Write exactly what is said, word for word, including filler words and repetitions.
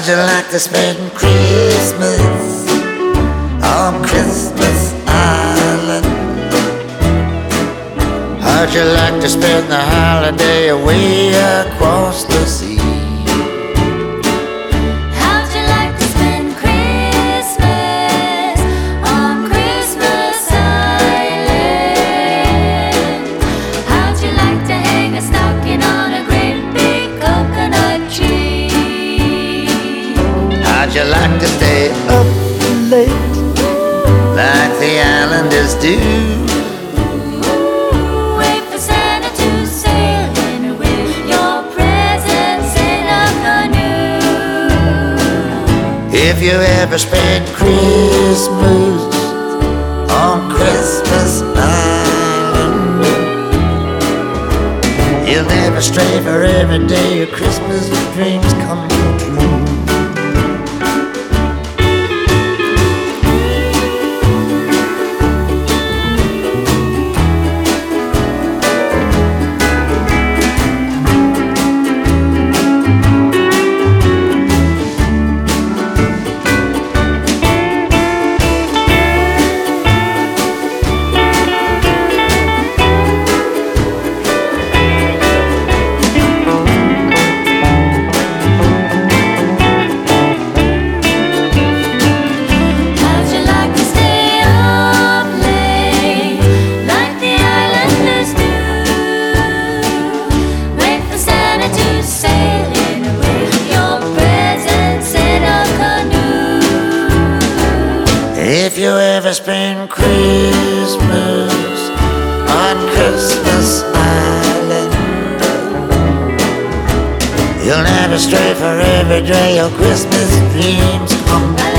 How'd you like to spend Christmas on Christmas Island? How'd you like to spend the holiday away across the sea? How'd you like to spend Christmas on Christmas Island? How'd you like to hang a stocking on a great big coconut tree? How'd you like to stay up late like the islanders do? Wait for Santa to sail in with your presents in a canoe. If you ever spend Christmas on Christmas Island, you'll never stray, for every day your Christmas dreams come true. If you ever spend Christmas on Christmas Island, you'll never stray, for every day your Christmas dreams come back.